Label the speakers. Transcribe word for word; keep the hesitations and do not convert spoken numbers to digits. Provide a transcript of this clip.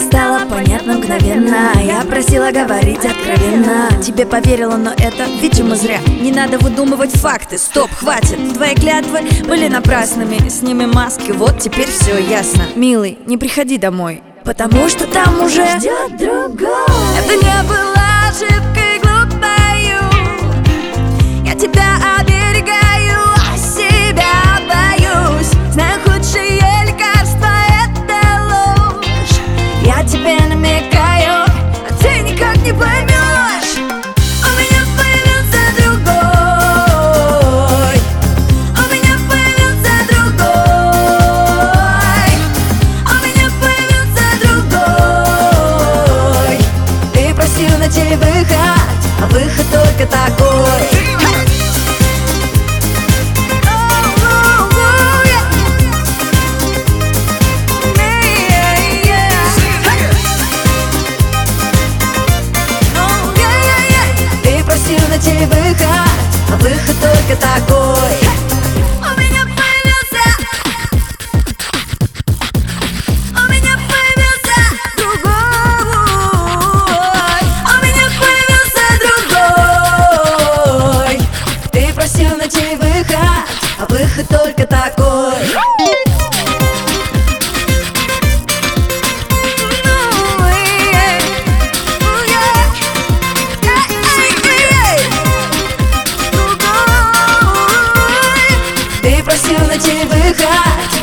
Speaker 1: стало понятно мгновенно. Я просила говорить откровенно. Тебе поверила, но это, видимо, зря. Не надо выдумывать факты, стоп, хватит. Твои клятвы были напрасными. Сними маски, вот теперь все ясно. Милый, не приходи домой, потому что там уже ждет другой. Это не была ошибкой глупою. Я тебя оберегаю, а себя боюсь. Знаю, худшее лекарство — это ложь. Я тебе намекаю, а ты никак не поймешь. У меня появился другой. У меня появился другой. У меня появился другой. Ты просил найти выход, а выход только такой. Найти выход, а выход только такой. У меня появился, у меня появился другой. У меня появился другой. Ты просил найти выход, а выход только такой. Просил найти выход,